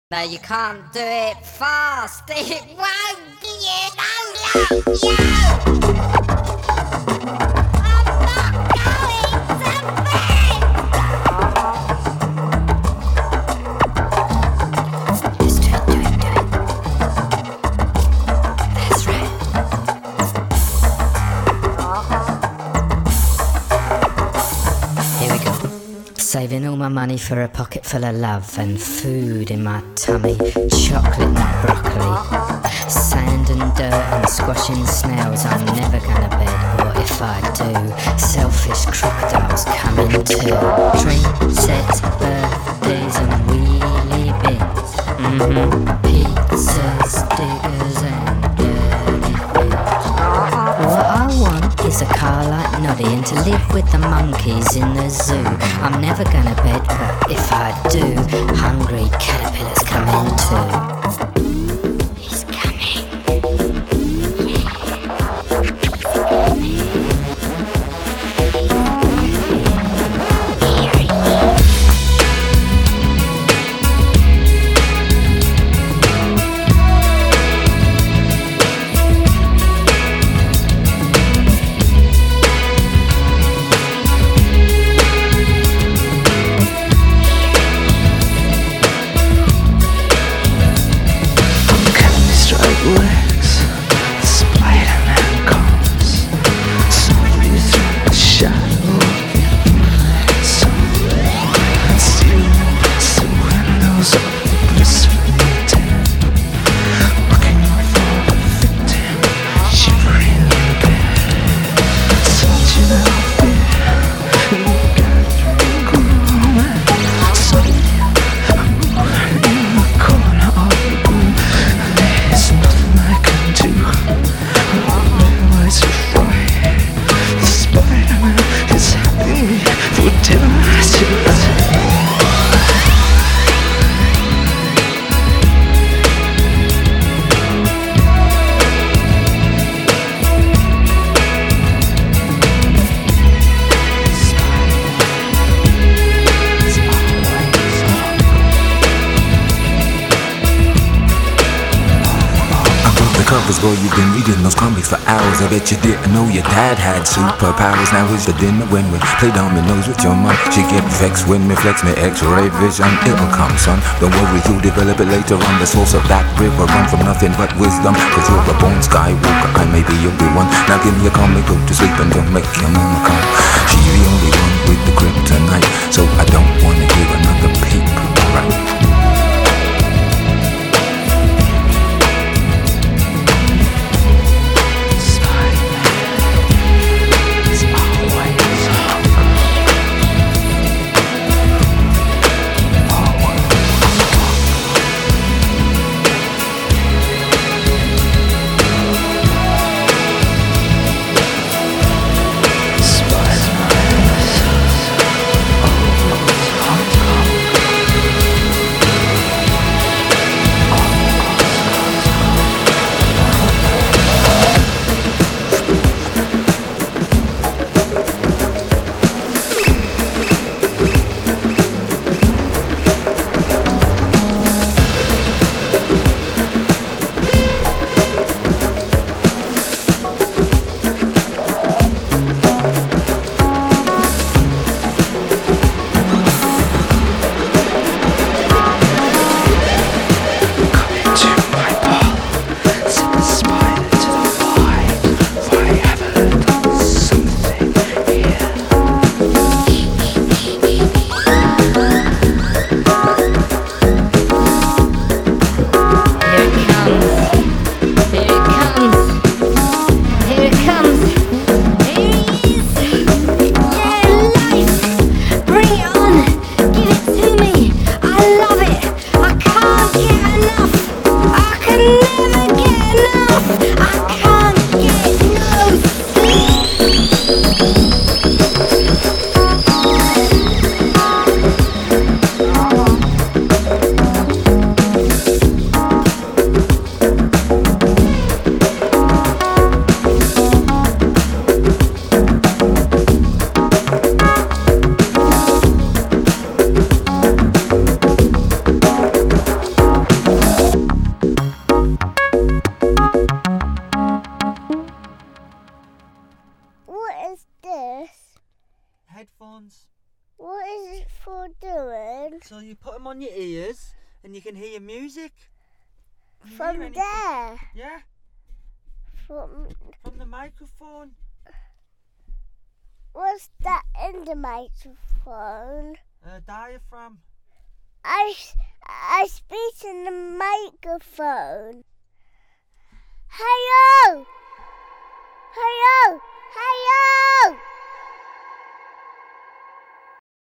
No, you can't do it fast. It won't, you know, look, you! I'm not going to bed! Just do it. That's right. Here we go. Saving all my money for a pocket full of love and food in my tummy, chocolate and broccoli, sand and dirt and squashing snails. I'm never gonna bed, or if I do, selfish crocodiles coming too. Dream sets, birthdays and wheelie bins, pizzas, diggers and dirty things. What I want is a car like Noddy and to live with the monkeys in the zoo. I'm never gonna bed, but if I do, hungry caterpillars come in too. He's coming. Boy, you've been reading those comics for hours. I bet you didn't know your dad had superpowers. Now here's the dinner when we play dominoes with your mom. She get vexed when me flex me x-ray vision. It'll come, son. Don't worry, you'll develop it later on. The source of that river run from nothing but wisdom. Cause you're a born skywalker, I may be your one. Now give me a comic, go to sleep and don't make your mama come. She's the only one with the kryptonite, so I don't wanna hear another peep, alright? headphones. What is it for doing? So you put them on your ears and you can hear music. Can you hear From anything? there. Yeah, From from the microphone. what's that in the microphone? Diaphragm. I speak in the microphone. Hello! Hello! Hello!